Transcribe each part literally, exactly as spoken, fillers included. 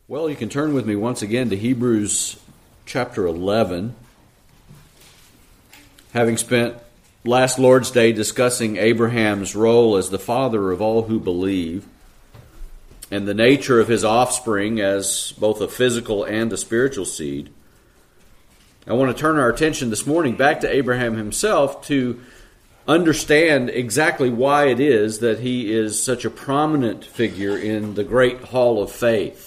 Well, you can turn with me once again to Hebrews chapter eleven. Having spent last Lord's Day discussing Abraham's role as the father of all who believe, and the nature of his offspring as both a physical and a spiritual seed, I want to turn our attention this morning back to Abraham himself to understand exactly why it is that he is such a prominent figure in the great hall of faith.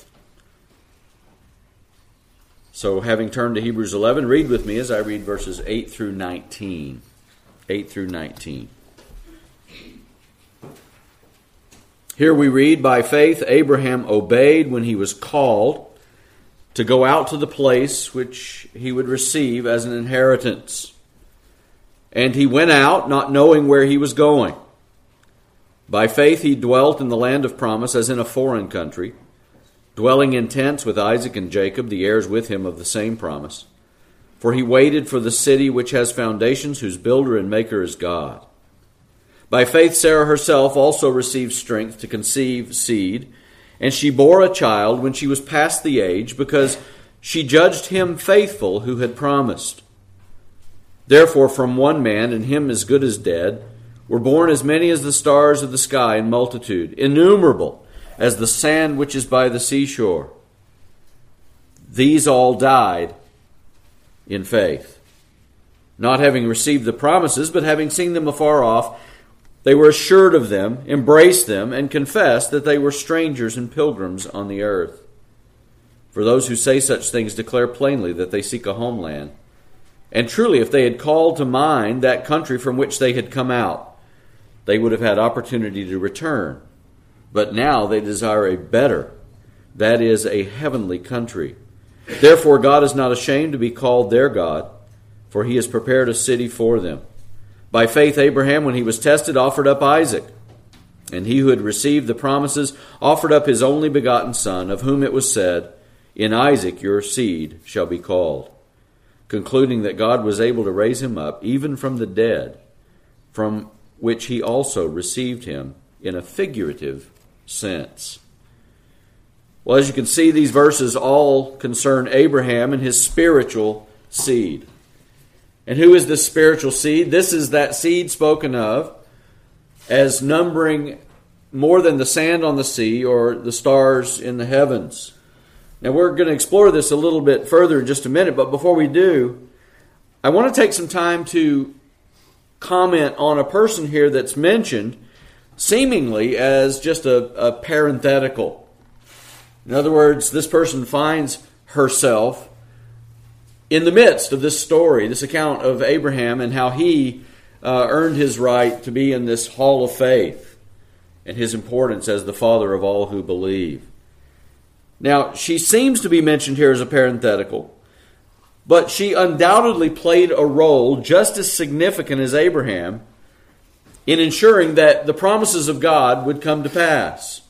So having turned to Hebrews eleven, read with me as I read verses eight through nineteen. eight through nineteen. Here we read, "By faith Abraham obeyed when he was called to go out to the place which he would receive as an inheritance. And he went out, not knowing where he was going. By faith he dwelt in the land of promise as in a foreign country, dwelling in tents with Isaac and Jacob, the heirs with him of the same promise. For he waited for the city which has foundations, whose builder and maker is God. By faith Sarah herself also received strength to conceive seed, and she bore a child when she was past the age, because she judged him faithful who had promised. Therefore from one man, and him as good as dead, were born as many as the stars of the sky in multitude, innumerable as the sand which is by the seashore. These all died in faith, not having received the promises, but having seen them afar off, they were assured of them, embraced them, and confessed that they were strangers and pilgrims on the earth. For those who say such things declare plainly that they seek a homeland. And truly, if they had called to mind that country from which they had come out, they would have had opportunity to return. But now they desire a better, that is, a heavenly country. Therefore God is not ashamed to be called their God, for he has prepared a city for them. By faith Abraham, when he was tested, offered up Isaac. And he who had received the promises offered up his only begotten son, of whom it was said, In Isaac your seed shall be called. Concluding that God was able to raise him up, even from the dead, from which he also received him in a figurative sense." Well, as you can see, these verses all concern Abraham and his spiritual seed. And who is this spiritual seed? This is that seed spoken of as numbering more than the sand on the sea or the stars in the heavens. Now, we're going to explore this a little bit further in just a minute, but before we do, I want to take some time to comment on a person here that's mentioned seemingly as just a, a parenthetical. In other words, this person finds herself in the midst of this story, this account of Abraham and how he uh, earned his right to be in this hall of faith and his importance as the father of all who believe. Now, she seems to be mentioned here as a parenthetical, but she undoubtedly played a role just as significant as Abraham in ensuring that the promises of God would come to pass.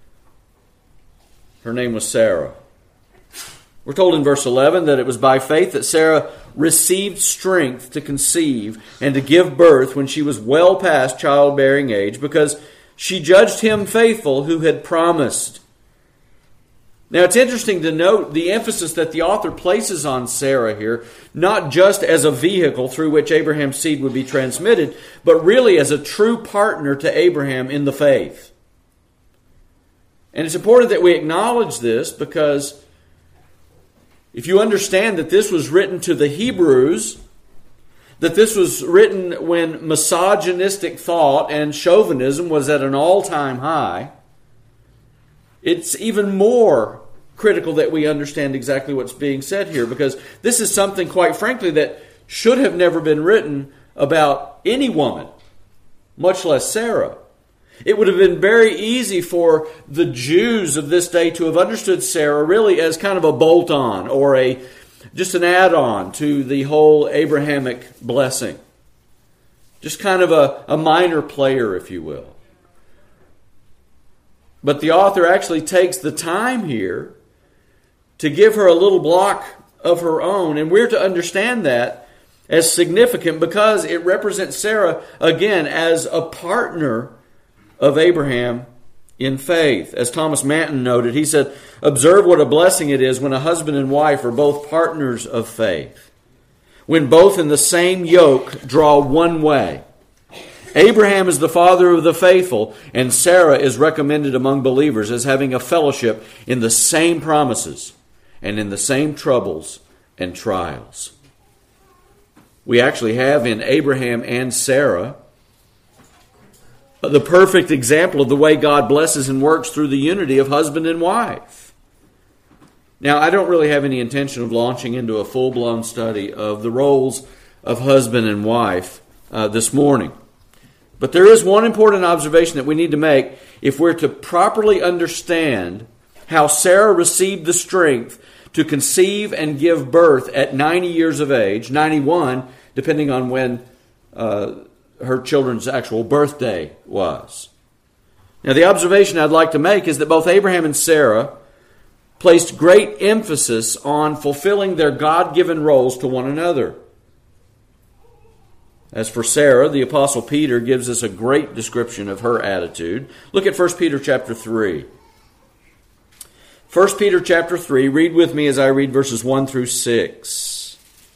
Her name was Sarah. We're told in verse eleven that it was by faith that Sarah received strength to conceive and to give birth when she was well past childbearing age, because she judged him faithful who had promised. Now, it's interesting to note the emphasis that the author places on Sarah here, not just as a vehicle through which Abraham's seed would be transmitted, but really as a true partner to Abraham in the faith. And it's important that we acknowledge this, because if you understand that this was written to the Hebrews, that this was written when misogynistic thought and chauvinism was at an all-time high, it's even more critical that we understand exactly what's being said here, because this is something, quite frankly, that should have never been written about any woman, much less Sarah. It would have been very easy for the Jews of this day to have understood Sarah really as kind of a bolt-on or a just an add-on to the whole Abrahamic blessing. Just kind of a, a minor player, if you will. But the author actually takes the time here to give her a little block of her own. And we're to understand that as significant because it represents Sarah, again, as a partner of Abraham in faith. As Thomas Manton noted, he said, observe what a blessing it is when a husband and wife are both partners of faith, when both in the same yoke draw one way. Abraham is the father of the faithful, and Sarah is recommended among believers as having a fellowship in the same promises and in the same troubles and trials. We actually have in Abraham and Sarah the perfect example of the way God blesses and works through the unity of husband and wife. Now, I don't really have any intention of launching into a full-blown study of the roles of husband and wife uh, this morning. But there is one important observation that we need to make if we're to properly understand how Sarah received the strength to conceive and give birth at ninety years of age, ninety-one, depending on when uh, her children's actual birthday was. Now, the observation I'd like to make is that both Abraham and Sarah placed great emphasis on fulfilling their God-given roles to one another. As for Sarah, the Apostle Peter gives us a great description of her attitude. Look at First Peter chapter three. First Peter chapter three, read with me as I read verses one through six.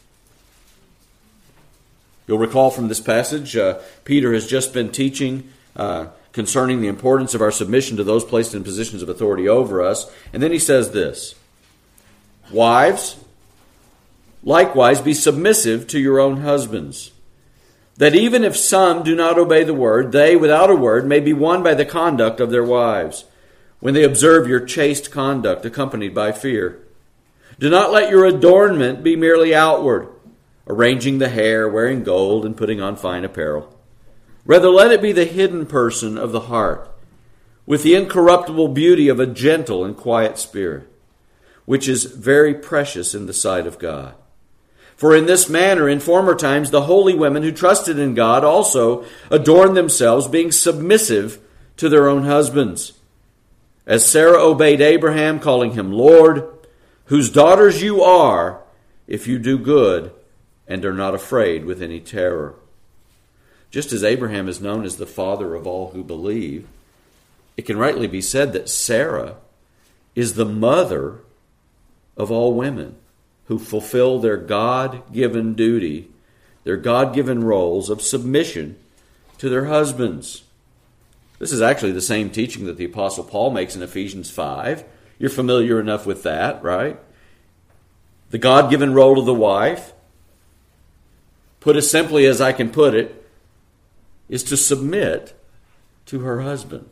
You'll recall from this passage, uh, Peter has just been teaching uh, concerning the importance of our submission to those placed in positions of authority over us. And then he says this, wives, likewise be submissive to your own husbands, that even if some do not obey the word, they without a word may be won by the conduct of their wives, when they observe your chaste conduct accompanied by fear. Do not let your adornment be merely outward, arranging the hair, wearing gold, and putting on fine apparel. Rather, let it be the hidden person of the heart, with the incorruptible beauty of a gentle and quiet spirit, which is very precious in the sight of God. For in this manner, in former times, the holy women who trusted in God also adorned themselves, being submissive to their own husbands. As Sarah obeyed Abraham, calling him Lord, whose daughters you are, if you do good and are not afraid with any terror. Just as Abraham is known as the father of all who believe, it can rightly be said that Sarah is the mother of all women who fulfill their God-given duty, their God-given roles of submission to their husbands. This is actually the same teaching that the Apostle Paul makes in Ephesians five. You're familiar enough with that, right? The God-given role of the wife, put as simply as I can put it, is to submit to her husband.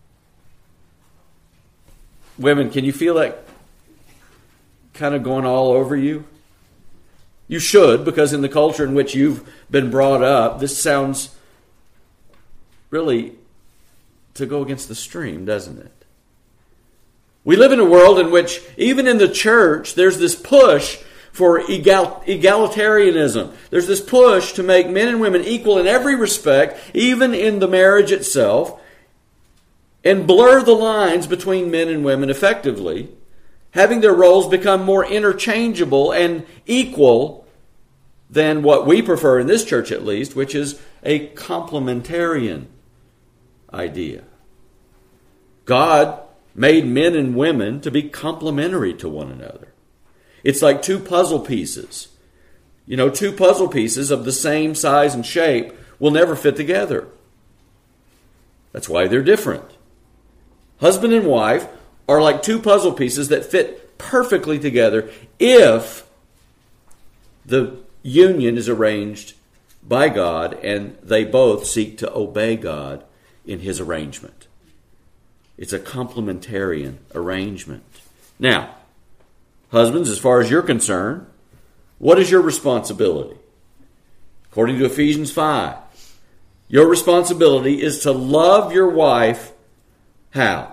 Women, can you feel that kind of going all over you? You should, because in the culture in which you've been brought up, this sounds really to go against the stream, doesn't it? We live in a world in which, even in the church, there's this push for egal- egalitarianism. There's this push to make men and women equal in every respect, even in the marriage itself, and blur the lines between men and women effectively, having their roles become more interchangeable and equal than what we prefer in this church at least, which is a complementarian idea. God made men and women to be complementary to one another. It's like two puzzle pieces. You know, two puzzle pieces of the same size and shape will never fit together. That's why they're different. Husband and wife are like two puzzle pieces that fit perfectly together if the union is arranged by God and they both seek to obey God in His arrangement. It's a complementarian arrangement. Now, husbands, as far as you're concerned, what is your responsibility? According to Ephesians five, your responsibility is to love your wife how?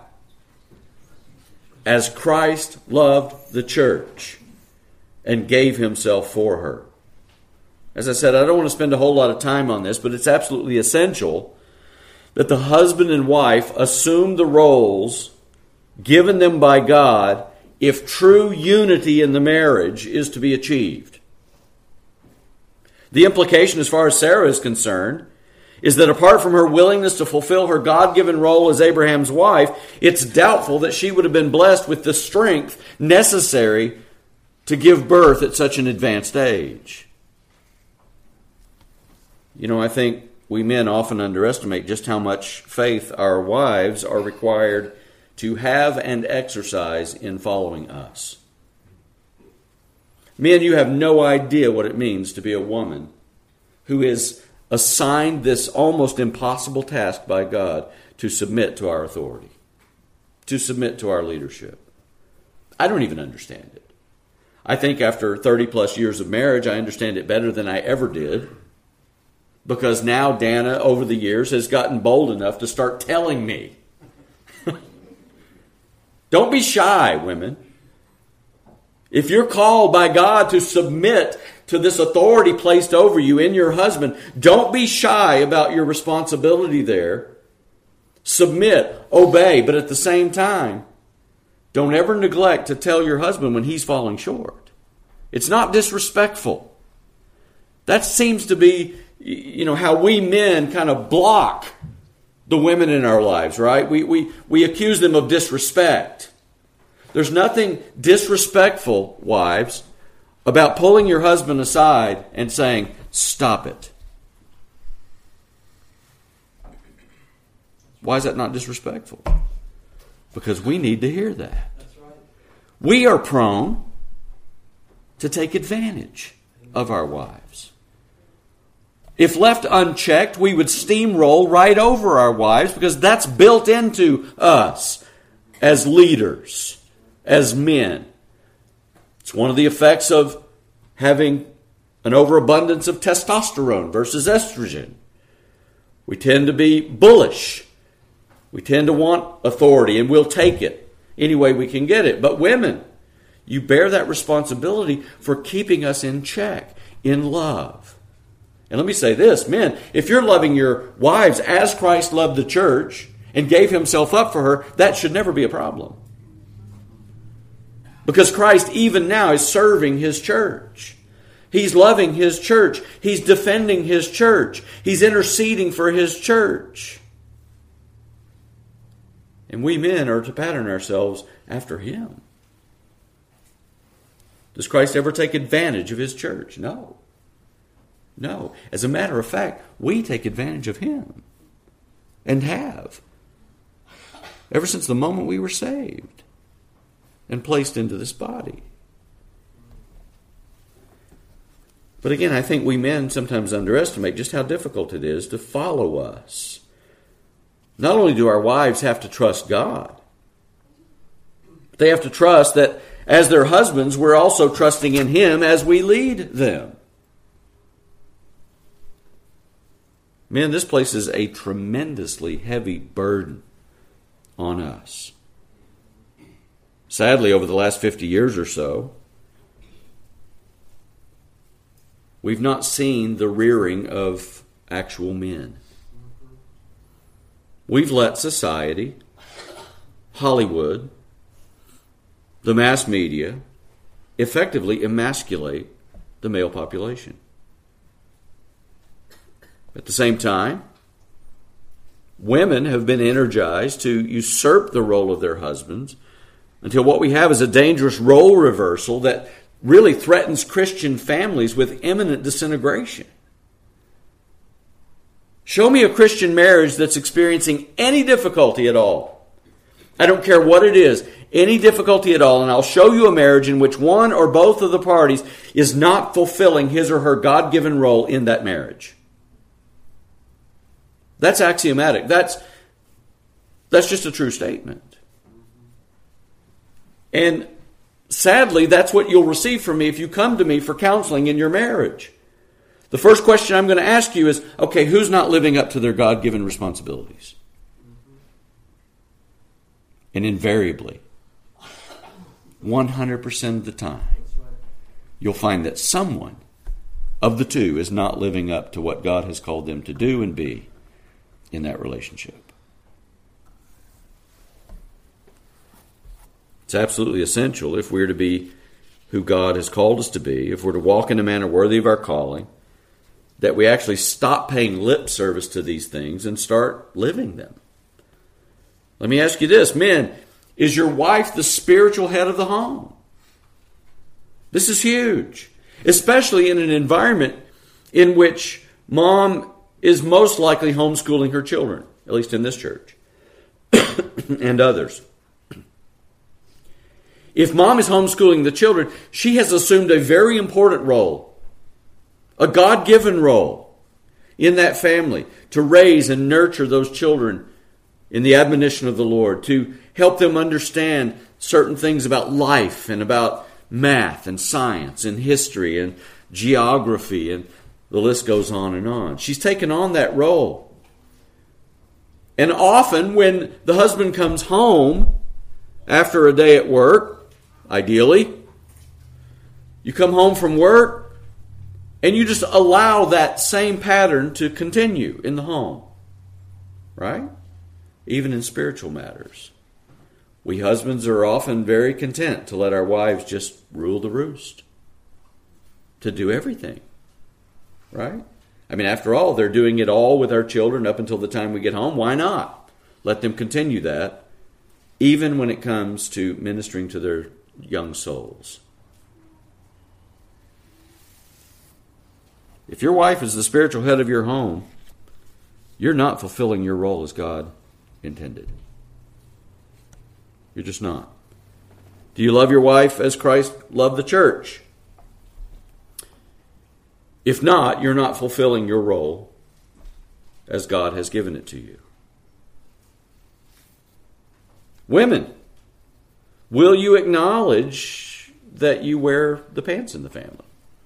As Christ loved the church and gave Himself for her. As I said, I don't want to spend a whole lot of time on this, but it's absolutely essential that the husband and wife assume the roles given them by God if true unity in the marriage is to be achieved. The implication as far as Sarah is concerned is that apart from her willingness to fulfill her God-given role as Abraham's wife, it's doubtful that she would have been blessed with the strength necessary to give birth at such an advanced age. You know, I think we men often underestimate just how much faith our wives are required to have and exercise in following us. Men, you have no idea what it means to be a woman who is assigned this almost impossible task by God to submit to our authority, to submit to our leadership. I don't even understand it. I think after thirty plus years of marriage, I understand it better than I ever did, because now Dana, over the years, has gotten bold enough to start telling me. Don't be shy, women. If you're called by God to submit to this authority placed over you in your husband, don't be shy about your responsibility there. Submit, obey, but at the same time, don't ever neglect to tell your husband when he's falling short. It's not disrespectful. That seems to be, you know, how we men kind of block the women in our lives, right? We, we, we accuse them of disrespect. There's nothing disrespectful, wives, about pulling your husband aside and saying, stop it. Why is that not disrespectful? Because we need to hear that. That's right. We are prone to take advantage of our wives. If left unchecked, we would steamroll right over our wives because that's built into us as leaders, as men. It's one of the effects of having an overabundance of testosterone versus estrogen. We tend to be bullish. We tend to want authority, and we'll take it any way we can get it. But women, you bear that responsibility for keeping us in check, in love. And let me say this, men, if you're loving your wives as Christ loved the church and gave himself up for her, that should never be a problem. Because Christ even now is serving his church. He's loving his church. He's defending his church. He's interceding for his church. And we men are to pattern ourselves after him. Does Christ ever take advantage of his church? No. No. As a matter of fact, we take advantage of him. And have. Ever since the moment we were saved. And placed into this body. But again, I think we men sometimes underestimate just how difficult it is to follow us. Not only do our wives have to trust God, but they have to trust that as their husbands, we're also trusting in him as we lead them. Men, this places a tremendously heavy burden on us. Sadly, over the last fifty years or so, we've not seen the rearing of actual men. We've let society, Hollywood, the mass media, effectively emasculate the male population. At the same time, women have been energized to usurp the role of their husbands until what we have is a dangerous role reversal that really threatens Christian families with imminent disintegration. Show me a Christian marriage that's experiencing any difficulty at all. I don't care what it is, any difficulty at all, and I'll show you a marriage in which one or both of the parties is not fulfilling his or her God-given role in that marriage. That's axiomatic. That's, that's just a true statement. And sadly, that's what you'll receive from me if you come to me for counseling in your marriage. The first question I'm going to ask you is, okay, who's not living up to their God-given responsibilities? And invariably, one hundred percent of the time, you'll find that someone of the two is not living up to what God has called them to do and be in that relationship. It's absolutely essential if we're to be who God has called us to be, if we're to walk in a manner worthy of our calling, that we actually stop paying lip service to these things and start living them. Let me ask you this, men, is your wife the spiritual head of the home? This is huge, especially in an environment in which mom is most likely homeschooling her children, at least in this church, and others. If mom is homeschooling the children, she has assumed a very important role, a God-given role in that family to raise and nurture those children in the admonition of the Lord, to help them understand certain things about life and about math and science and history and geography, and the list goes on and on. She's taken on that role. And often when the husband comes home after a day at work, ideally, you come home from work and you just allow that same pattern to continue in the home. Right? Even in spiritual matters. We husbands are often very content to let our wives just rule the roost. To do everything. Right? I mean, after all, they're doing it all with our children up until the time we get home. Why not? Let them continue that, even when it comes to ministering to their young souls. If your wife is the spiritual head of your home, you're not fulfilling your role as God intended. You're just not. Do you love your wife as Christ loved the church? If not, you're not fulfilling your role as God has given it to you. Women, will you acknowledge that you wear the pants in the family?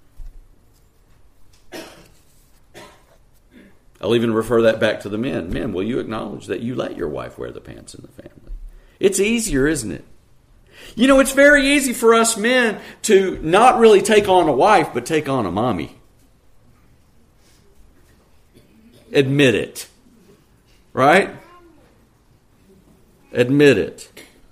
I'll even refer that back to the men. Men, will you acknowledge that you let your wife wear the pants in the family? It's easier, isn't it? You know, it's very easy for us men to not really take on a wife, but take on a mommy. Admit it. Right? Admit it.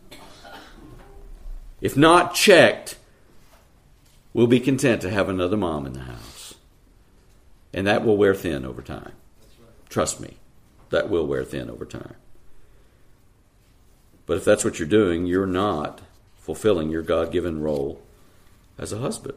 If not checked, we'll be content to have another mom in the house. And that will wear thin over time. Trust me, that will wear thin over time. But if that's what you're doing, you're not fulfilling your God-given role as a husband.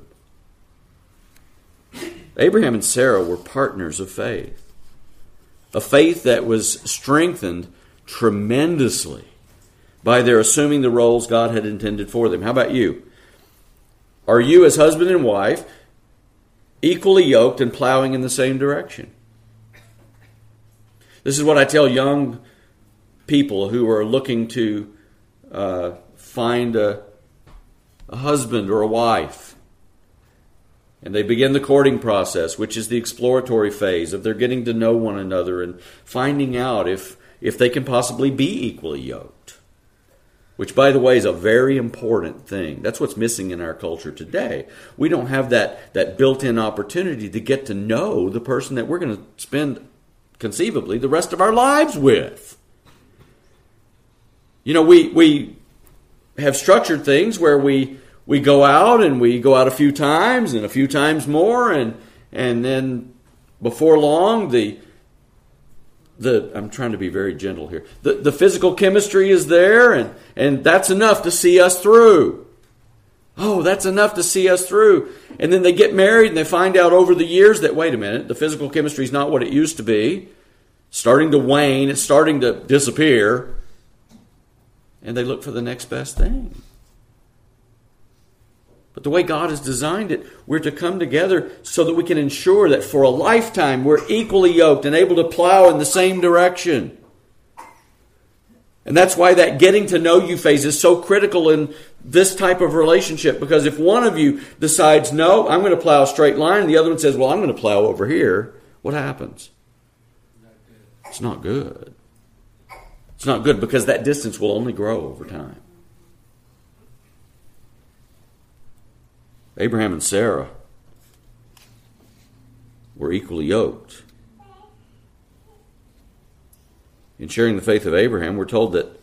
Abraham and Sarah were partners of faith. A faith that was strengthened tremendously by their assuming the roles God had intended for them. How about you? Are you, as husband and wife, equally yoked and plowing in the same direction? This is what I tell young people who are looking to uh, find a, a husband or a wife. And they begin the courting process, which is the exploratory phase of their getting to know one another and finding out if, if they can possibly be equally yoked. Which, by the way, is a very important thing. That's what's missing in our culture today. We don't have that, that built-in opportunity to get to know the person that we're going to spend, conceivably, the rest of our lives with. You know, we we have structured things where we we go out and we go out a few times and a few times more, and and then before long the the I'm trying to be very gentle here. The the physical chemistry is there, and and that's enough to see us through. Oh, that's enough to see us through. And then they get married and they find out over the years that, wait a minute, the physical chemistry is not what it used to be. It's starting to wane, it's starting to disappear. And they look for the next best thing. But the way God has designed it, we're to come together so that we can ensure that for a lifetime we're equally yoked and able to plow in the same direction. And that's why that getting to know you phase is so critical in this type of relationship. Because if one of you decides, no, I'm going to plow a straight line, and the other one says, well, I'm going to plow over here, what happens? It's not good. It's not good because that distance will only grow over time. Abraham and Sarah were equally yoked. In sharing the faith of Abraham, we're told that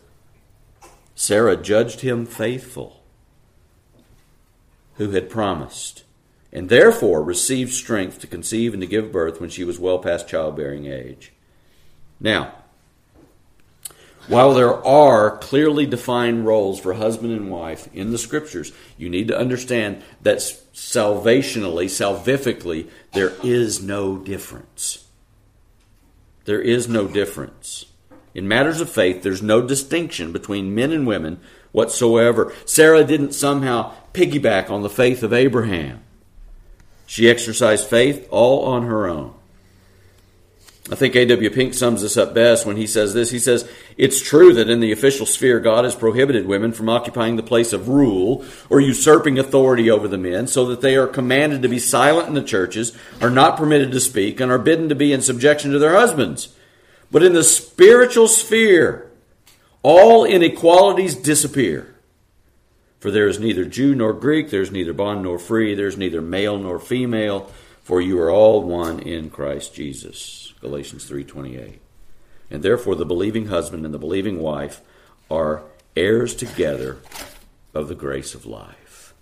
Sarah judged him faithful who had promised. and therefore received strength to conceive and to give birth when she was well past childbearing age. Now, while there are clearly defined roles for husband and wife in the Scriptures, you need to understand that salvationally, salvifically, there is no difference. There is no difference. In matters of faith, there's no distinction between men and women whatsoever. Sarah didn't somehow piggyback on the faith of Abraham. She exercised faith all on her own. I think A W Pink sums this up best when he says this. He says, it's true that in the official sphere, God has prohibited women from occupying the place of rule or usurping authority over the men, so that they are commanded to be silent in the churches, are not permitted to speak, and are bidden to be in subjection to their husbands. But in the spiritual sphere, all inequalities disappear. For there is neither Jew nor Greek, there is neither bond nor free, there is neither male nor female, for you are all one in Christ Jesus. Galatians three twenty-eight. And therefore the believing husband and the believing wife are heirs together of the grace of life.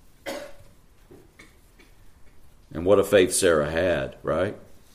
And what a faith Sarah had, right?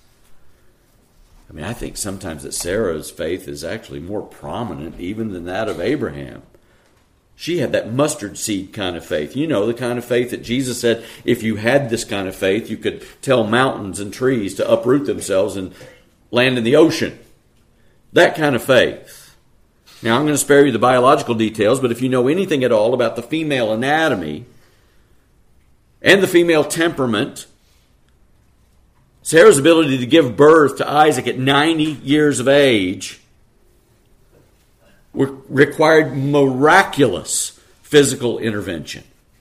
I mean, I think sometimes that Sarah's faith is actually more prominent even than that of Abraham. She had that mustard seed kind of faith. You know, the kind of faith that Jesus said, if you had this kind of faith, you could tell mountains and trees to uproot themselves and land in the ocean. That kind of faith. Now, I'm going to spare you the biological details, but if you know anything at all about the female anatomy and the female temperament, Sarah's ability to give birth to Isaac at ninety years of age required miraculous physical intervention.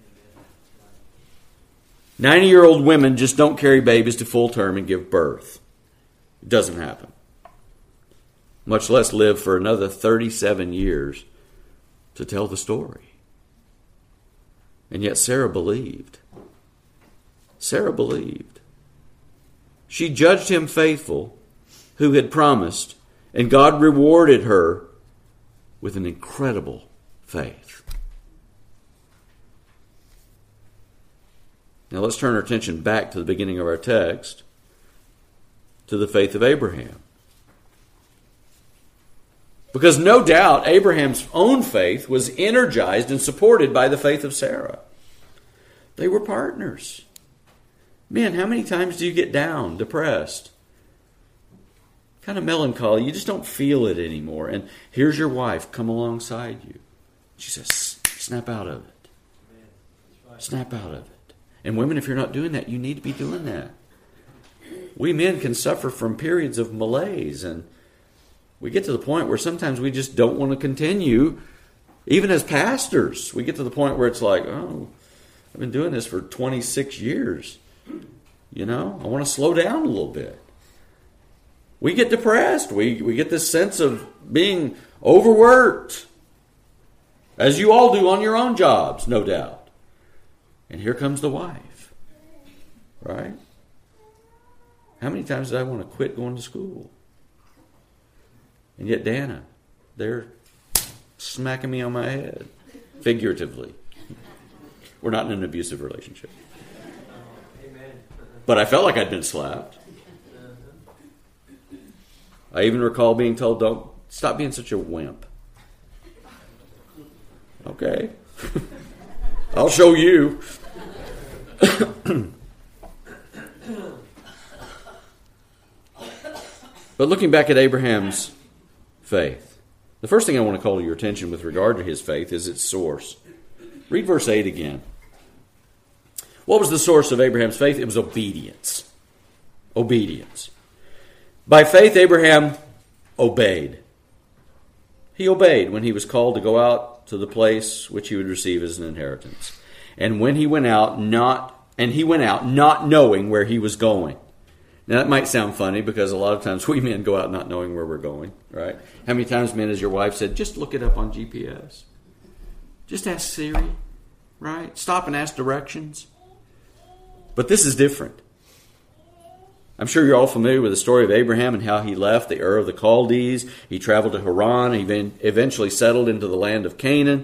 ninety-year-old women just don't carry babies to full term and give birth. It doesn't happen. Much less live for another thirty-seven years to tell the story. And yet Sarah believed. Sarah believed. She judged him faithful who had promised, and God rewarded her with an incredible faith. Now let's turn our attention back to the beginning of our text, to the faith of Abraham. Because no doubt Abraham's own faith was energized and supported by the faith of Sarah. They were partners. Man, how many times do you get down, depressed, kind of melancholy? You just don't feel it anymore. And here's your wife come alongside you. She says, snap out of it. Snap out of it. And women, if you're not doing that, you need to be doing that. We men can suffer from periods of malaise, and we get to the point where sometimes we just don't want to continue. Even as pastors, we get to the point where it's like, oh, I've been doing this for twenty-six years. You know, I want to slow down a little bit. We get depressed. We, we get this sense of being overworked, as you all do on your own jobs, no doubt. And here comes the wife, right? How many times did I want to quit going to school? And yet Dana, they're smacking me on my head, figuratively. We're not in an abusive relationship. But I felt like I'd been slapped. I even recall being told, don't stop being such a wimp. Okay. I'll show you. But looking back at Abraham's faith, the first thing I want to call to your attention with regard to his faith is its source. Read verse eight again. What was the source of Abraham's faith? It was obedience. Obedience. By faith, Abraham obeyed. He obeyed when he was called to go out to the place which he would receive as an inheritance. And when he went out, not and he went out not knowing where he was going. Now that might sound funny because a lot of times we men go out not knowing where we're going, right? How many times, men, has your wife said, just look it up on G P S? Just ask Siri, right? Stop and ask directions. But this is different. I'm sure you're all familiar with the story of Abraham and how he left the Ur of the Chaldees. He traveled to Haran. He eventually settled into the land of Canaan.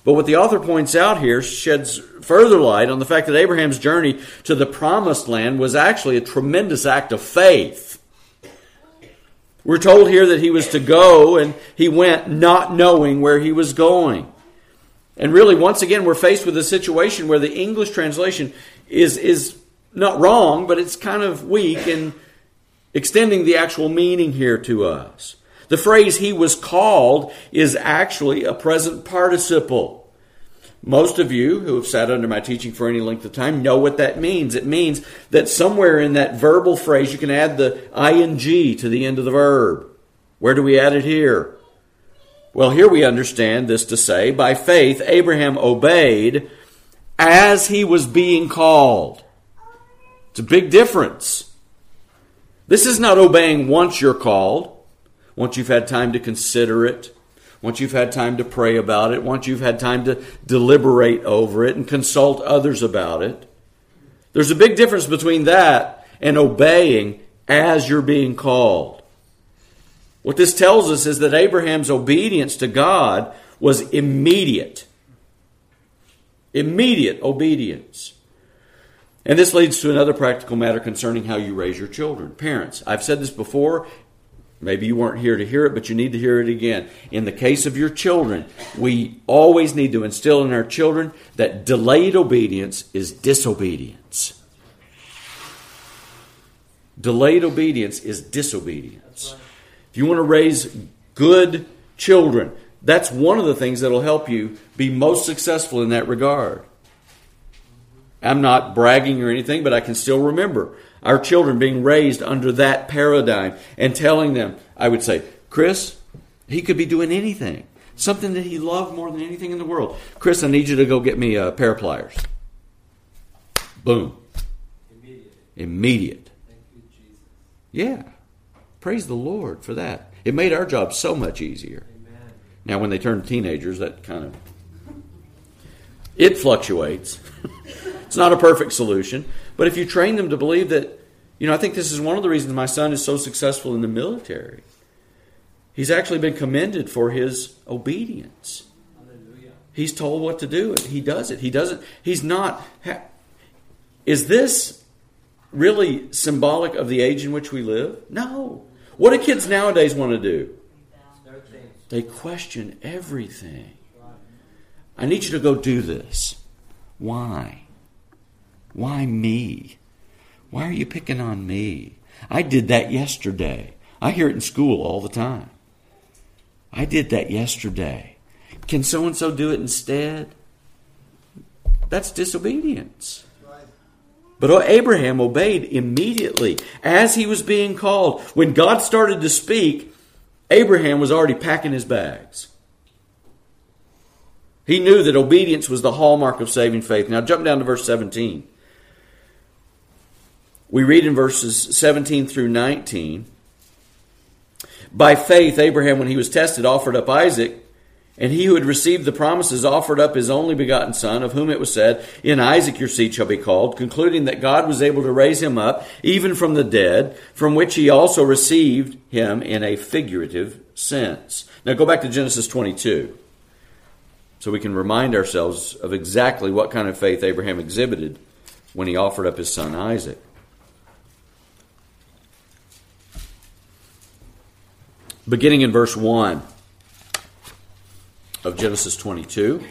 But what the author points out here sheds further light on the fact that Abraham's journey to the promised land was actually a tremendous act of faith. We're told here that he was to go, and he went not knowing where he was going. And really, once again, we're faced with a situation where the English translation is, is not wrong, but it's kind of weak in extending the actual meaning here to us. The phrase "he was called" is actually a present participle. Most of you who have sat under my teaching for any length of time know what that means. It means that somewhere in that verbal phrase you can add the ing to the end of the verb. Where do we add it here? Well, here we understand this to say, by faith Abraham obeyed as he was being called. It's a big difference. This is not obeying once you're called, once you've had time to consider it, once you've had time to pray about it, once you've had time to deliberate over it and consult others about it. There's a big difference between that and obeying as you're being called. What this tells us is that Abraham's obedience to God was immediate. Immediate obedience. And this leads to another practical matter concerning how you raise your children. Parents, I've said this before. Maybe you weren't here to hear it, but you need to hear it again. In the case of your children, we always need to instill in our children that delayed obedience is disobedience. Delayed obedience is disobedience. If you want to raise good children, that's one of the things that will help you be most successful in that regard. I'm not bragging or anything, but I can still remember our children being raised under that paradigm and telling them, I would say, Chris, he could be doing anything. Something that he loved more than anything in the world. Chris, I need you to go get me a pair of pliers. Boom. Immediate. Immediate. Thank you, Jesus. Yeah. Praise the Lord for that. It made our job so much easier. Amen. Now, when they turn teenagers, that kind of... It fluctuates. It's not a perfect solution. But if you train them to believe that, you know, I think this is one of the reasons my son is so successful in the military. He's actually been commended for his obedience. Hallelujah. He's told what to do, and he does it. He doesn't, he's not... Is this really symbolic of the age in which we live? No. What do kids nowadays want to do? They question everything. I need you to go do this. Why? Why me? Why are you picking on me? I did that yesterday. I hear it in school all the time. I did that yesterday. Can so-and-so do it instead? That's disobedience. But Abraham obeyed immediately as he was being called. When God started to speak, Abraham was already packing his bags. He knew that obedience was the hallmark of saving faith. Now jump down to verse seventeen. We read in verses seventeen through nineteen. By faith, Abraham, when he was tested, offered up Isaac. And he who had received the promises offered up his only begotten son, of whom it was said, in Isaac your seed shall be called, concluding that God was able to raise him up, even from the dead, from which he also received him in a figurative sense. Now go back to Genesis twenty-two, so we can remind ourselves of exactly what kind of faith Abraham exhibited when he offered up his son Isaac. Beginning in verse one of Genesis twenty-two.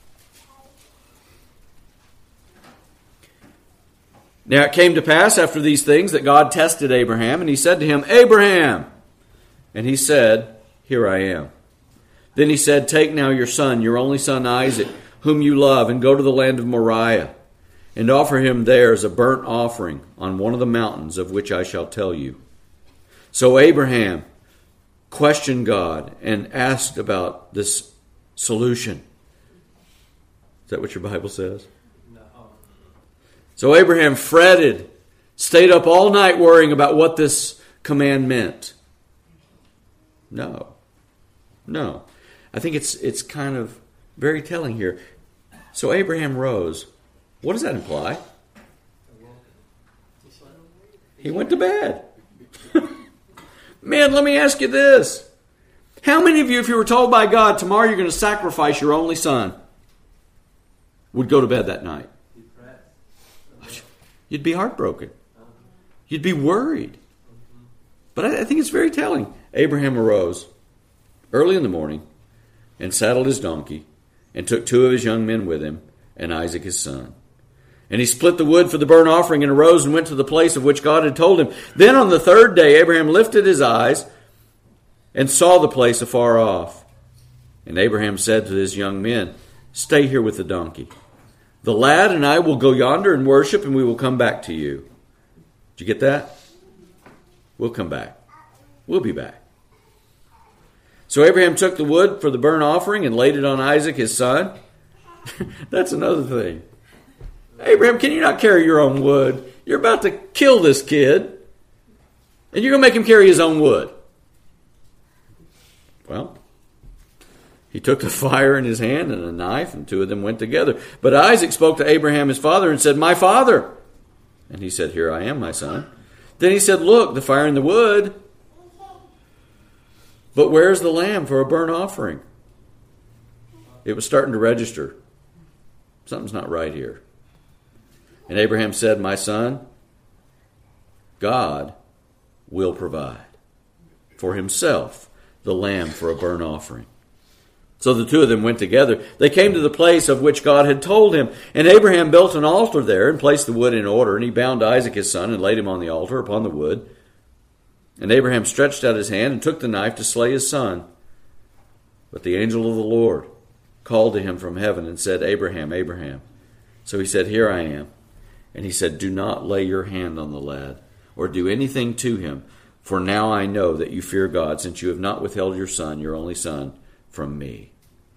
Now it came to pass after these things that God tested Abraham, and he said to him, Abraham! And he said, Here I am. Then he said, Take now your son, your only son Isaac, whom you love, and go to the land of Moriah, and offer him there as a burnt offering on one of the mountains of which I shall tell you. So Abraham questioned God and asked about this solution. Is that what your Bible says? No. So Abraham fretted, stayed up all night worrying about what this command meant. No. No. I think it's it's kind of very telling here. So Abraham rose. What does that imply? He went to bed. Man, let me ask you this. How many of you, if you were told by God, tomorrow you're going to sacrifice your only son, would go to bed that night? You'd be heartbroken. You'd be worried. But I, I think it's very telling. Abraham arose early in the morning and saddled his donkey and took two of his young men with him and Isaac his son. And he split the wood for the burnt offering and arose and went to the place of which God had told him. Then on the third day Abraham lifted his eyes and saw the place afar off. And Abraham said to his young men, "Stay here with the donkey. The lad and I will go yonder and worship, and we will come back to you." Did you get that? We'll come back. We'll be back. So Abraham took the wood for the burnt offering and laid it on Isaac his son. That's another thing. Abraham, can you not carry your own wood? You're about to kill this kid, and you're going to make him carry his own wood. Well, he took the fire in his hand and a knife, and two of them went together. But Isaac spoke to Abraham his father and said, "My father." And he said, "Here I am, my son." Then he said, "Look, the fire and the wood. But where's the lamb for a burnt offering?" It was starting to register. Something's not right here. And Abraham said, "My son, God will provide for himself the lamb for a burnt offering." So the two of them went together. They came to the place of which God had told him. And Abraham built an altar there and placed the wood in order. And he bound Isaac his son and laid him on the altar upon the wood. And Abraham stretched out his hand and took the knife to slay his son. But the angel of the Lord called to him from heaven and said, "Abraham, Abraham." So he said, "Here I am." And he said, "Do not lay your hand on the lad or do anything to him. For now I know that you fear God, since you have not withheld your son, your only son, from me."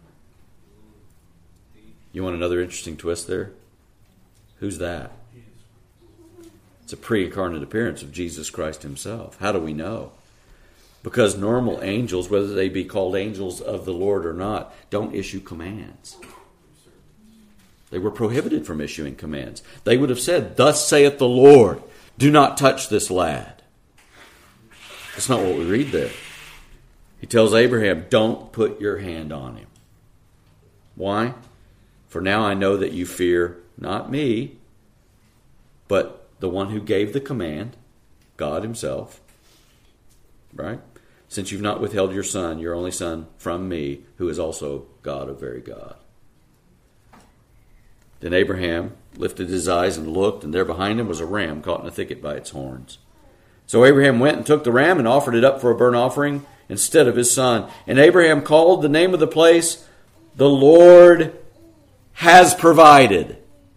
You want another interesting twist there? Who's that? It's a pre-incarnate appearance of Jesus Christ himself. How do we know? Because normal angels, whether they be called angels of the Lord or not, don't issue commands. They were prohibited from issuing commands. They would have said, "Thus saith the Lord, do not touch this lad." That's not what we read there. He tells Abraham, "Don't put your hand on him." Why? "For now I know that you fear not me, but the one who gave the command, God himself." Right? "Since you've not withheld your son, your only son, from me, who is also God of very God." Then Abraham lifted his eyes and looked, and there behind him was a ram caught in a thicket by its horns. So Abraham went and took the ram and offered it up for a burnt offering instead of his son. And Abraham called the name of the place, "The Lord has provided."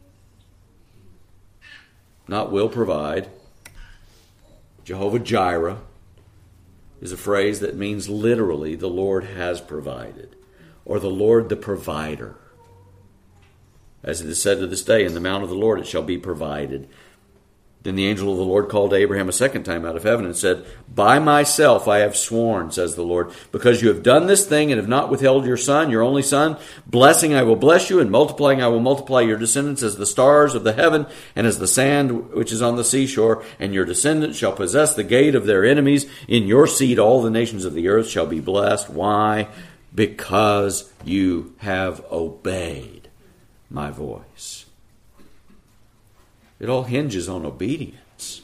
Not will provide. Jehovah Jireh is a phrase that means literally the Lord has provided, or the Lord the provider. As it is said to this day, "In the mount of the Lord it shall be provided." Then the angel of the Lord called to Abraham a second time out of heaven and said, "By myself I have sworn, says the Lord, because you have done this thing and have not withheld your son, your only son, blessing I will bless you, and multiplying I will multiply your descendants as the stars of the heaven and as the sand which is on the seashore. And your descendants shall possess the gate of their enemies. In your seed all the nations of the earth shall be blessed." Why? Because you have obeyed my voice. It all hinges on obedience.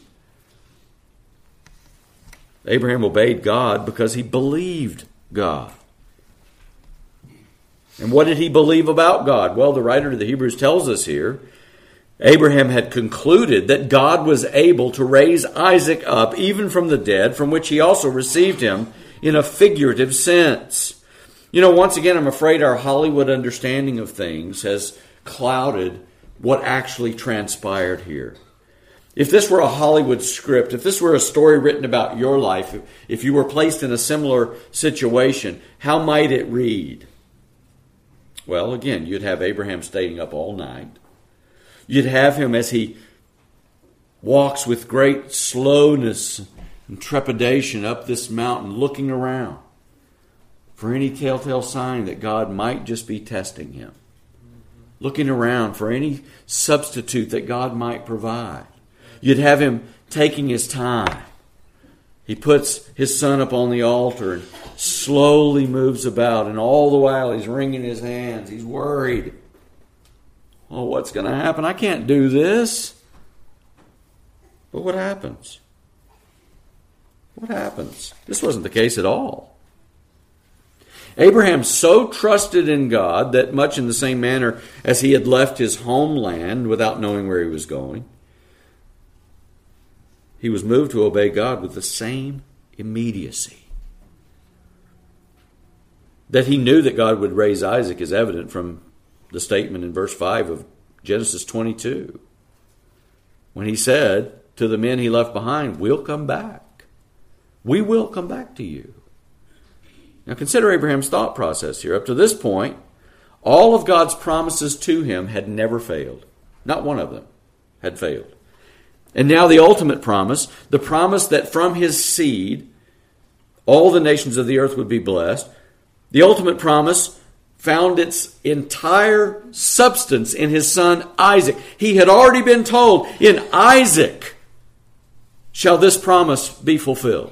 Abraham obeyed God because he believed God. And what did he believe about God? Well, the writer of the Hebrews tells us here, Abraham had concluded that God was able to raise Isaac up even from the dead, from which he also received him in a figurative sense. You know, once again, I'm afraid our Hollywood understanding of things has clouded what actually transpired here. If this were a Hollywood script, if this were a story written about your life, if you were placed in a similar situation, how might it read? Well, again, you'd have Abraham staying up all night. You'd have him as he walks with great slowness and trepidation up this mountain, looking around for any telltale sign that God might just be testing him. Looking around for any substitute that God might provide. You'd have him taking his time. He puts his son up on the altar and slowly moves about. And all the while he's wringing his hands. He's worried. Oh, what's going to happen? I can't do this. But what happens? What happens? This wasn't the case at all. Abraham so trusted in God that much in the same manner as he had left his homeland without knowing where he was going, he was moved to obey God with the same immediacy. That he knew that God would raise Isaac is evident from the statement in verse five of Genesis twenty-two. When he said to the men he left behind, we'll come back. We will come back to you. Now consider Abraham's thought process here. Up to this point, all of God's promises to him had never failed. Not one of them had failed. And now the ultimate promise, the promise that from his seed, all the nations of the earth would be blessed. The ultimate promise found its entire substance in his son Isaac. He had already been told, in Isaac shall this promise be fulfilled.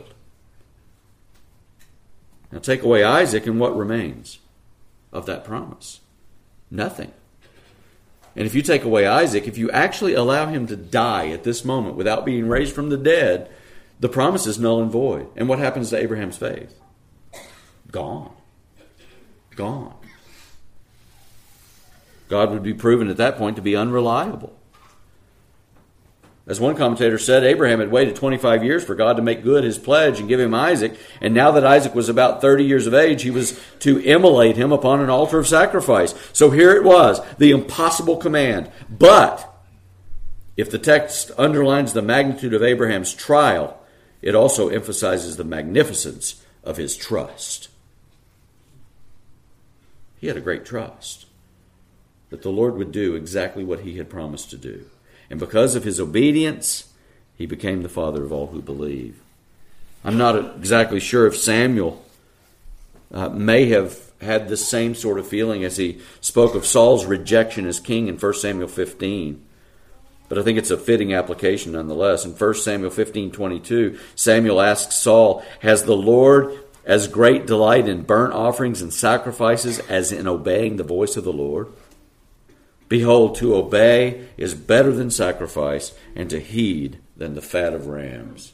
Now take away Isaac and what remains of that promise? Nothing. And if you take away Isaac, if you actually allow him to die at this moment without being raised from the dead, the promise is null and void. And what happens to Abraham's faith? Gone. Gone. God would be proven at that point to be unreliable. As one commentator said, Abraham had waited twenty-five years for God to make good his pledge and give him Isaac. And now that Isaac was about thirty years of age, he was to immolate him upon an altar of sacrifice. So here it was, the impossible command. But if the text underlines the magnitude of Abraham's trial, it also emphasizes the magnificence of his trust. He had a great trust that the Lord would do exactly what he had promised to do. And because of his obedience, he became the father of all who believe. I'm not exactly sure if Samuel uh, may have had the same sort of feeling as he spoke of Saul's rejection as king in First Samuel fifteen. But I think it's a fitting application nonetheless. In First Samuel fifteen twenty-two, Samuel asks Saul, has the Lord as great delight in burnt offerings and sacrifices as in obeying the voice of the Lord? Behold, to obey is better than sacrifice, and to heed than the fat of rams.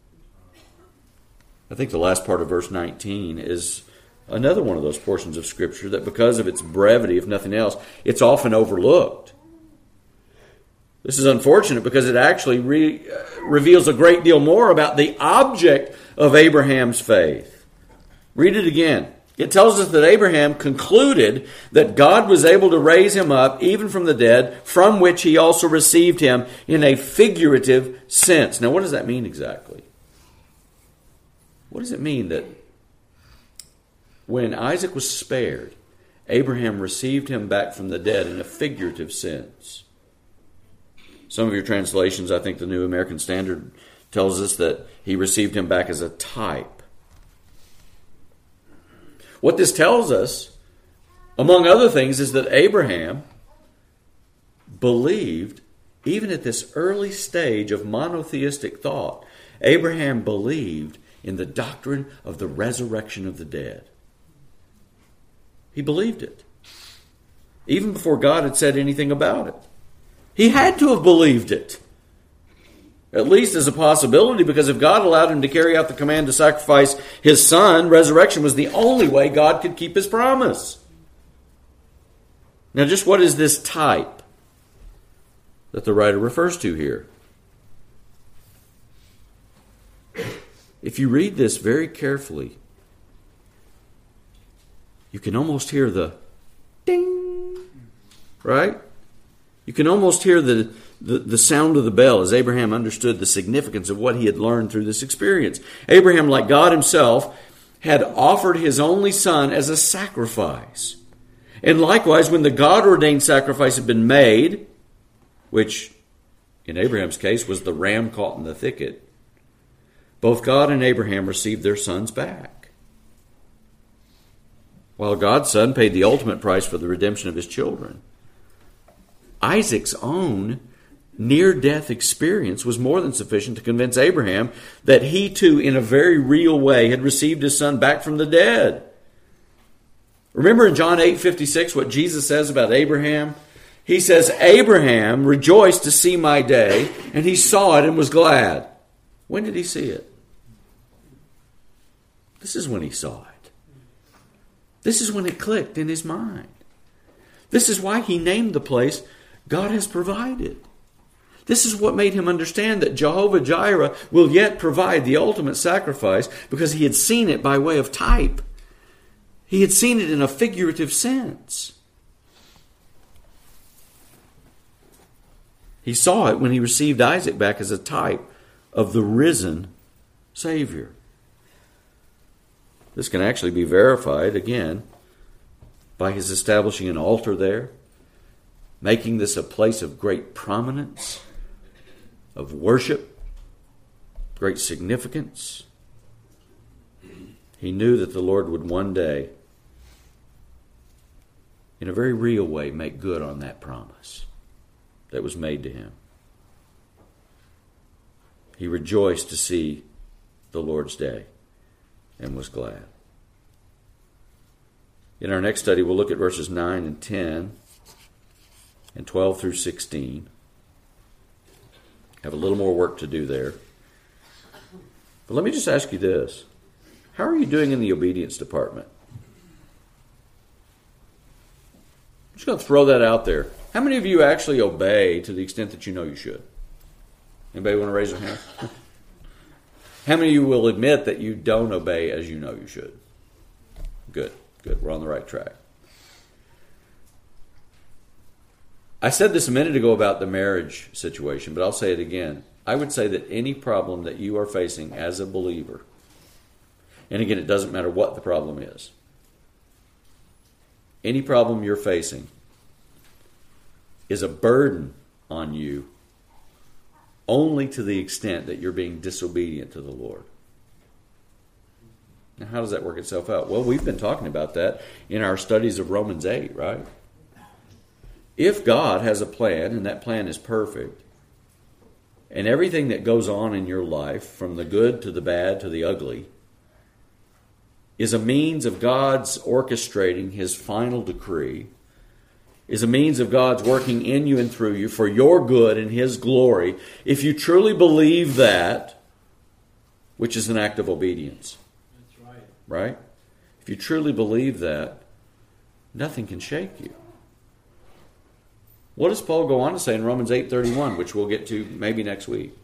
I think the last part of verse nineteen is another one of those portions of Scripture that because of its brevity, if nothing else, it's often overlooked. This is unfortunate because it actually re- reveals a great deal more about the object of Abraham's faith. Read it again. It tells us that Abraham concluded that God was able to raise him up even from the dead, from which he also received him in a figurative sense. Now, what does that mean exactly? What does it mean that when Isaac was spared, Abraham received him back from the dead in a figurative sense? Some of your translations, I think the New American Standard tells us that he received him back as a type. What this tells us, among other things, is that Abraham believed, even at this early stage of monotheistic thought, Abraham believed in the doctrine of the resurrection of the dead. He believed it, even before God had said anything about it. He had to have believed it, at least as a possibility, because if God allowed him to carry out the command to sacrifice his son, resurrection was the only way God could keep his promise. Now, just what is this type that the writer refers to here? If you read this very carefully, you can almost hear the ding, right? You can almost hear the, the, the sound of the bell as Abraham understood the significance of what he had learned through this experience. Abraham, like God himself, had offered his only son as a sacrifice. And likewise, when the God-ordained sacrifice had been made, which in Abraham's case was the ram caught in the thicket, both God and Abraham received their sons back. While God's son paid the ultimate price for the redemption of his children, Isaac's own near-death experience was more than sufficient to convince Abraham that he too, in a very real way, had received his son back from the dead. Remember in John eight fifty-six what Jesus says about Abraham? He says, Abraham rejoiced to see my day, and he saw it and was glad. When did he see it? This is when he saw it. This is when it clicked in his mind. This is why he named the place God has provided. This is what made him understand that Jehovah Jireh will yet provide the ultimate sacrifice, because he had seen it by way of type. He had seen it in a figurative sense. He saw it when he received Isaac back as a type of the risen Savior. This can actually be verified, again, by his establishing an altar there, making this a place of great prominence, of worship, great significance. He knew that the Lord would one day, in a very real way, make good on that promise that was made to him. He rejoiced to see the Lord's day and was glad. In our next study, we'll look at verses nine and ten and twelve through sixteen. Have a little more work to do there. But let me just ask you this. How are you doing in the obedience department? I'm just going to throw that out there. How many of you actually obey to the extent that you know you should? Anybody want to raise their hand? How many of you will admit that you don't obey as you know you should? Good, good. We're on the right track. I said this a minute ago about the marriage situation, but I'll say it again. I would say that any problem that you are facing as a believer, and again, it doesn't matter what the problem is, any problem you're facing is a burden on you only to the extent that you're being disobedient to the Lord. Now, how does that work itself out? Well, we've been talking about that in our studies of Romans eight, right? If God has a plan, and that plan is perfect, and everything that goes on in your life, from the good to the bad to the ugly, is a means of God's orchestrating His final decree, is a means of God's working in you and through you for your good and His glory, if you truly believe that, which is an act of obedience. That's right. Right? If you truly believe that, nothing can shake you. What does Paul go on to say in Romans eight thirty-one, which we'll get to maybe next week?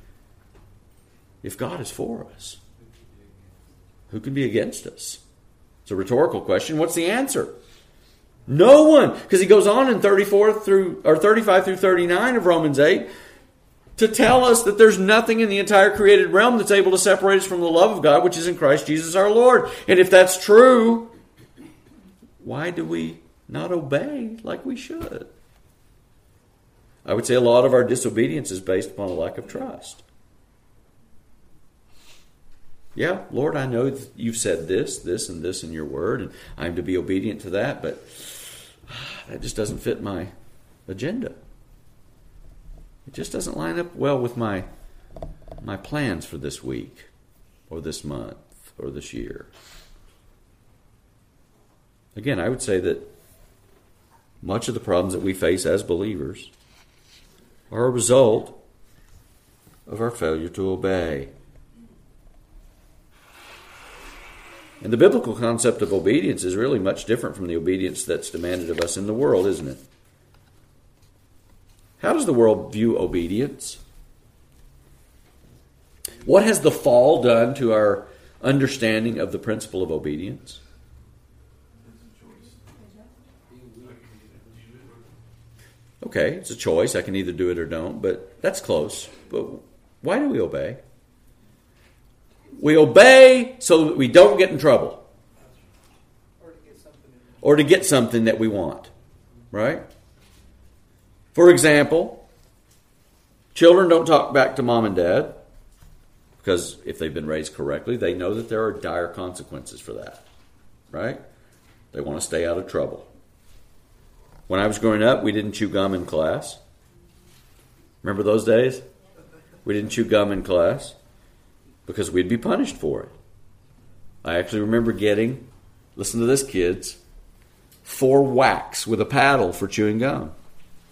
If God is for us, who can be against us? It's a rhetorical question. What's the answer? No one. Because he goes on in thirty-four through or thirty-five through thirty-nine of Romans eight to tell us that there's nothing in the entire created realm that's able to separate us from the love of God, which is in Christ Jesus our Lord. And if that's true, why do we not obey like we should? I would say a lot of our disobedience is based upon a lack of trust. Yeah, Lord, I know you've said this, this, and this in your word, and I'm to be obedient to that, but that just doesn't fit my agenda. It just doesn't line up well with my my plans for this week, or this month, or this year. Again, I would say that much of the problems that we face as believers are a result of our failure to obey. And the biblical concept of obedience is really much different from the obedience that's demanded of us in the world, isn't it? How does the world view obedience? What has the fall done to our understanding of the principle of obedience? Okay, it's a choice. I can either do it or don't, but that's close. But why do we obey? We obey so that we don't get in trouble. Or to get something, or to get something that we want. Right? For example, children don't talk back to mom and dad because if they've been raised correctly, they know that there are dire consequences for that. Right? They want to stay out of trouble. When I was growing up, we didn't chew gum in class. Remember those days? We didn't chew gum in class because we'd be punished for it. I actually remember getting, listen to this, kids, four whacks with a paddle for chewing gum.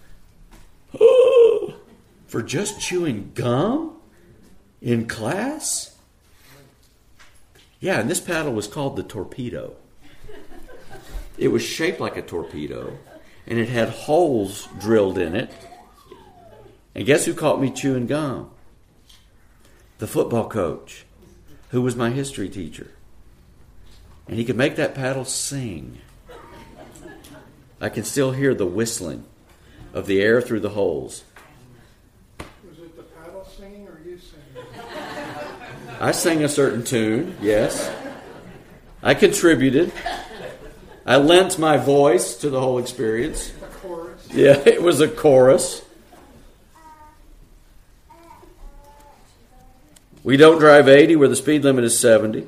For just chewing gum in class? Yeah, and this paddle was called the torpedo. It was shaped like a torpedo, and it had holes drilled in it. And guess who caught me chewing gum? The football coach, who was my history teacher. And he could make that paddle sing. I can still hear the whistling of the air through the holes. Was it the paddle singing or you singing? I sang a certain tune, yes. I contributed. I lent my voice to the whole experience. A chorus? Yeah, it was a chorus. We don't drive eighty where the speed limit is seventy.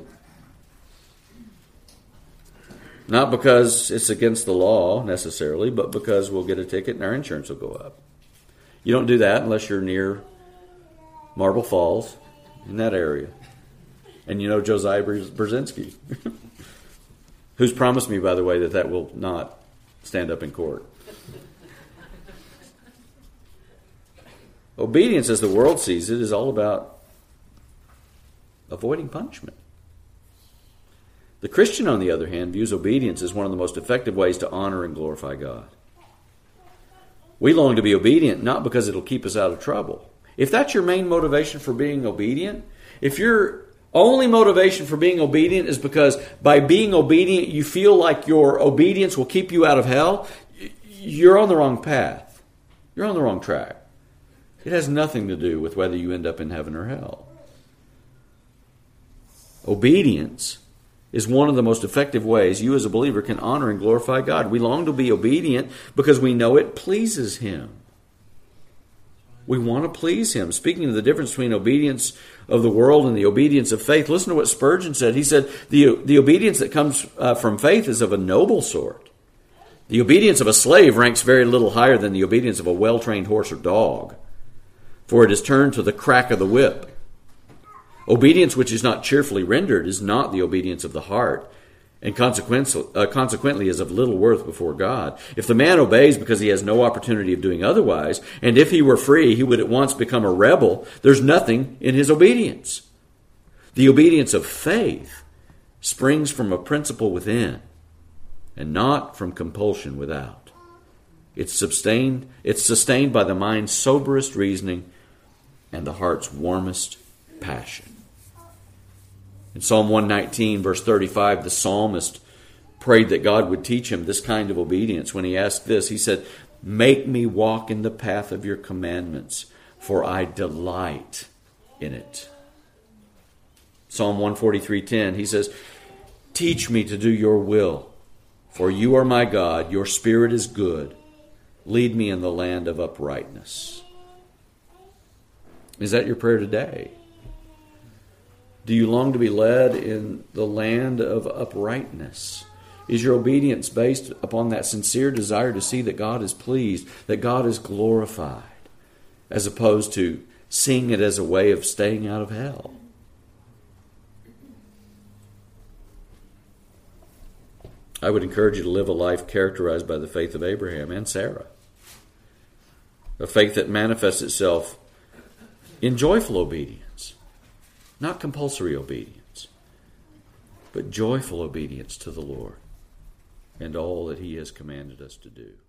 Not because it's against the law necessarily, but because we'll get a ticket and our insurance will go up. You don't do that unless you're near Marble Falls, in that area. And you know Josiah Brzezinski, who's promised me, by the way, that that will not stand up in court. Obedience, as the world sees it, is all about avoiding punishment. The Christian, on the other hand, views obedience as one of the most effective ways to honor and glorify God. We long to be obedient not because it'll keep us out of trouble. If that's your main motivation for being obedient, if your only motivation for being obedient is because by being obedient you feel like your obedience will keep you out of hell, you're on the wrong path. You're on the wrong track. It has nothing to do with whether you end up in heaven or hell. Obedience is one of the most effective ways you as a believer can honor and glorify God. We long to be obedient because we know it pleases Him. We want to please Him. Speaking of the difference between obedience of the world and the obedience of faith, listen to what Spurgeon said. He said, the, the obedience that comes uh, from faith is of a noble sort. The obedience of a slave ranks very little higher than the obedience of a well-trained horse or dog, for it is turned to the crack of the whip. Obedience which is not cheerfully rendered is not the obedience of the heart, and consequently, uh, consequently is of little worth before God. If the man obeys because he has no opportunity of doing otherwise, and if he were free, he would at once become a rebel, there's nothing in his obedience. The obedience of faith springs from a principle within, and not from compulsion without. It's sustained, it's sustained by the mind's soberest reasoning and the heart's warmest passion. In Psalm one nineteen, verse thirty-five, the psalmist prayed that God would teach him this kind of obedience. When he asked this, he said, "Make me walk in the path of your commandments, for I delight in it." Psalm one forty-three ten, he says, "Teach me to do your will, for you are my God, your spirit is good. Lead me in the land of uprightness." Is that your prayer today? Do you long to be led in the land of uprightness? Is your obedience based upon that sincere desire to see that God is pleased, that God is glorified, as opposed to seeing it as a way of staying out of hell? I would encourage you to live a life characterized by the faith of Abraham and Sarah. A faith that manifests itself in joyful obedience. Not compulsory obedience, but joyful obedience to the Lord and all that He has commanded us to do.